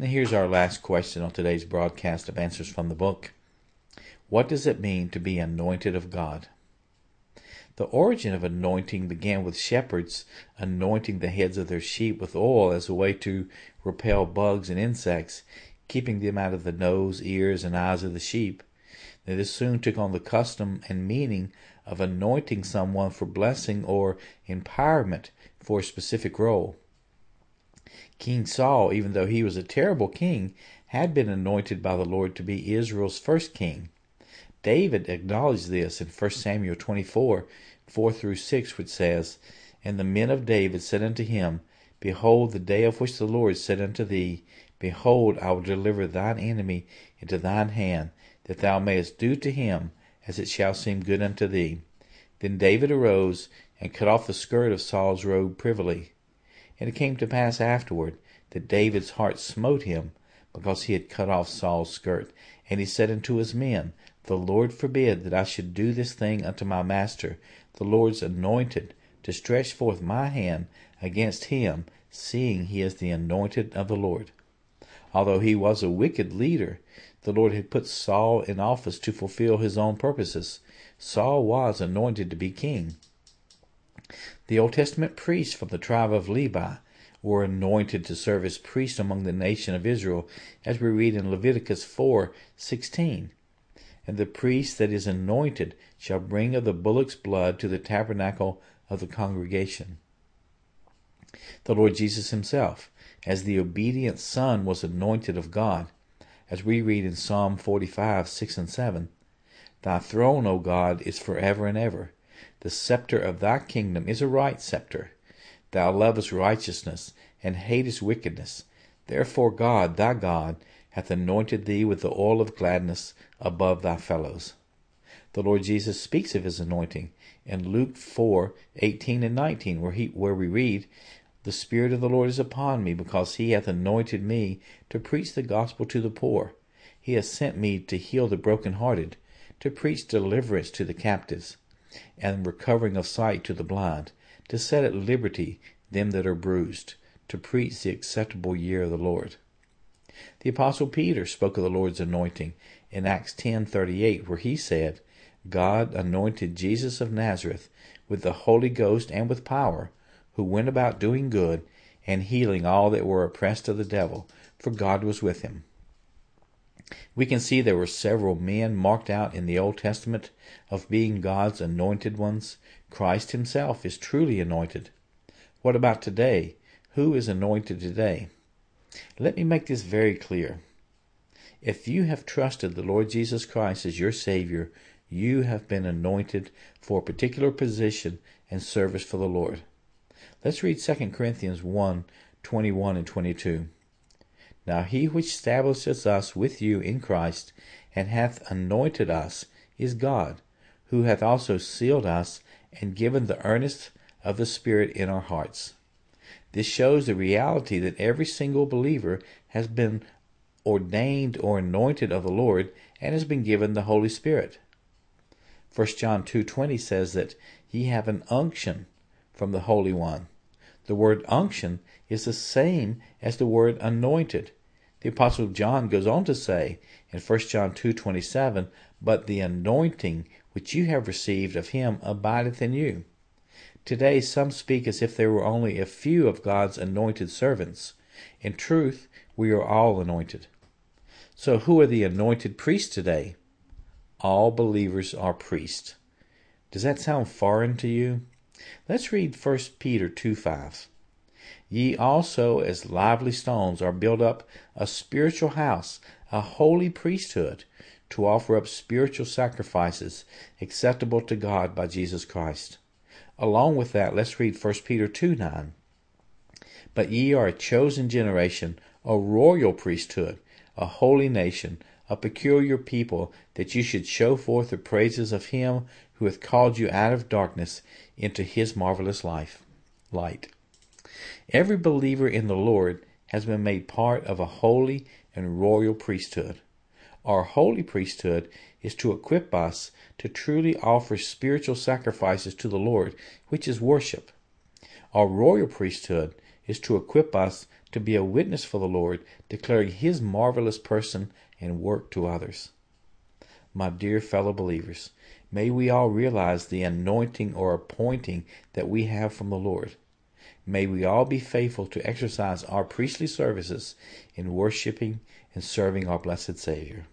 And here's our last question on today's broadcast of Answers from the Book. What does it mean to be anointed of God? The origin of anointing began with shepherds anointing the heads of their sheep with oil as a way to repel bugs and insects, keeping them out of the nose, ears, and eyes of the sheep. This soon took on the custom and meaning of anointing someone for blessing or empowerment for a specific role. King Saul, even though he was a terrible king, had been anointed by the Lord to be Israel's first king. David acknowledged this in 1 Samuel 24, 4-6, which says, And the men of David said unto him, Behold, the day of which the Lord said unto thee, Behold, I will deliver thine enemy into thine hand, that thou mayest do to him as it shall seem good unto thee. Then David arose and cut off the skirt of Saul's robe privily. And it came to pass afterward that David's heart smote him, because he had cut off Saul's skirt. And he said unto his men, The Lord forbid that I should do this thing unto my master, the Lord's anointed, to stretch forth my hand against him, seeing he is the anointed of the Lord. Although he was a wicked leader, the Lord had put Saul in office to fulfill his own purposes. Saul was anointed to be king. The Old Testament priests from the tribe of Levi were anointed to serve as priests among the nation of Israel, as we read in Leviticus 4:16. And the priest that is anointed shall bring of the bullock's blood to the tabernacle of the congregation. The Lord Jesus himself, as the obedient Son, was anointed of God, as we read in Psalm 45:6-7. Thy throne, O God, is forever and ever. The scepter of thy kingdom is a right scepter. Thou lovest righteousness, and hatest wickedness. Therefore God, thy God, hath anointed thee with the oil of gladness above thy fellows. The Lord Jesus speaks of his anointing in Luke 4:18-19, where we read, The Spirit of the Lord is upon me, because he hath anointed me to preach the gospel to the poor. He hath sent me to heal the brokenhearted, to preach deliverance to the captives, and recovering of sight to the blind, to set at liberty them that are bruised, to preach the acceptable year of the Lord. The Apostle Peter spoke of the Lord's anointing in Acts 10:38, where he said, God anointed Jesus of Nazareth with the Holy Ghost and with power, who went about doing good and healing all that were oppressed of the devil, for God was with him. We can see there were several men marked out in the Old Testament of being God's anointed ones. Christ himself is truly anointed. What about today? Who is anointed today? Let me make this very clear. If you have trusted the Lord Jesus Christ as your Savior, you have been anointed for a particular position and service for the Lord. Let's read 2 Corinthians 1:21-22. Now he which establishes us with you in Christ, and hath anointed us, is God, who hath also sealed us, and given the earnest of the Spirit in our hearts. This shows the reality that every single believer has been ordained or anointed of the Lord, and has been given the Holy Spirit. 1 John 2:20 says that ye have an unction from the Holy One. The word unction is the same as the word anointed. The Apostle John goes on to say in 1 John 2:27, But the anointing which you have received of him abideth in you. Today some speak as if there were only a few of God's anointed servants. In truth, we are all anointed. So who are the anointed priests today? All believers are priests. Does that sound foreign to you? Let's read 1 Peter 2:5. Ye also as lively stones are built up a spiritual house, a holy priesthood, to offer up spiritual sacrifices acceptable to God by Jesus Christ. Along with that, let's read 1 Peter 2:9. But ye are a chosen generation, a royal priesthood, a holy nation, a peculiar people, that you should show forth the praises of him who hath called you out of darkness into his marvelous light. Every believer in the Lord has been made part of a holy and royal priesthood. Our holy priesthood is to equip us to truly offer spiritual sacrifices to the Lord, which is worship. Our royal priesthood is to equip us to be a witness for the Lord, declaring His marvelous person and work to others. My dear fellow believers, may we all realize the anointing or appointing that we have from the Lord. May we all be faithful to exercise our priestly services in worshiping and serving our blessed Savior.